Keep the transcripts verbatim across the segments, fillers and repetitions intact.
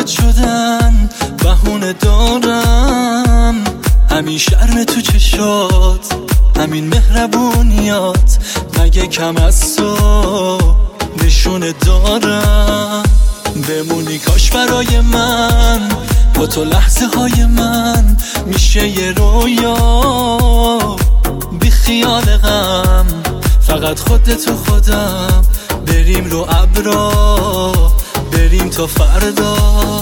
بد شدن بهونه دارم، همین شرم تو چشات، همین مهربونیات، مگه کم از تو نشونه دارم؟ بمونی کاش برای من، با تو لحظه های من میشه یه رویا، بی خیال غم، فقط خودت و خودم، بریم رو ابرا، بریم تا فردا.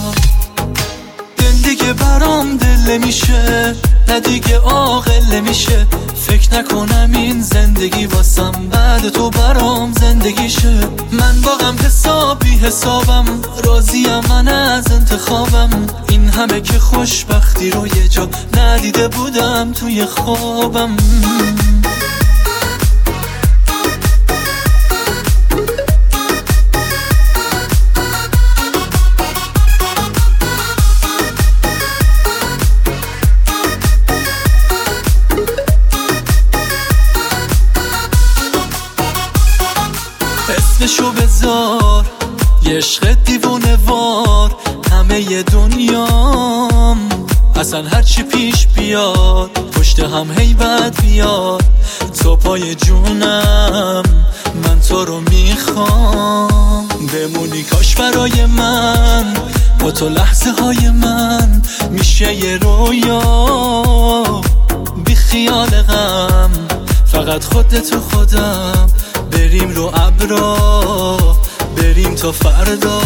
دل دیگه برام دل میشه، نه دیگه عاقل میشه، فکر نکنم این زندگی واسم بعد تو برام زندگیشه. من واقعا حسابی حسابم، راضیم من از انتخابم، این همه که خوشبختی رو یه جا ندیده بودم توی خوابم. اسمشو بذار یه عشق دیوونه وار، همه ی دنیام اصلا هرچی پیش بیاد پشت هم هیبت بیاد، تو پای جونم، من تو رو میخوام. بمونی کاش برای من، با تو لحظه های من میشه یه رویا، بی خیال غم، فقط خودت و خودم، بریم رو ابرا، بریم تا فردا.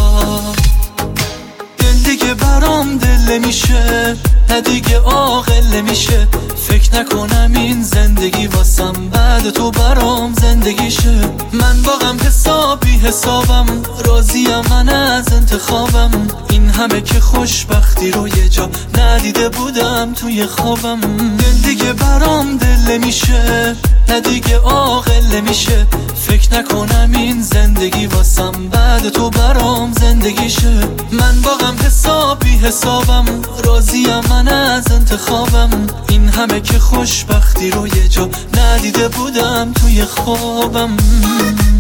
دل دیگه برام دل میشه، نه دیگه عاقل میشه، فکر نکنم این زندگی واسم بعد تو برام زندگیشه. من واقعا حسابی حسابم، راضیم من از انتخابم، این همه که خوشبختی رو یه جا ندیده بودم توی خوابم. دل دیگه برام دل میشه، نه دیگه عاقل میشه، فکر نکنم این زندگی واسم بعد تو برام زندگیشه. من واقعا حسابی حسابم، راضیم من از انتخابم، این همه که خوشبختی رو یه جا ندیده بودم توی خوابم.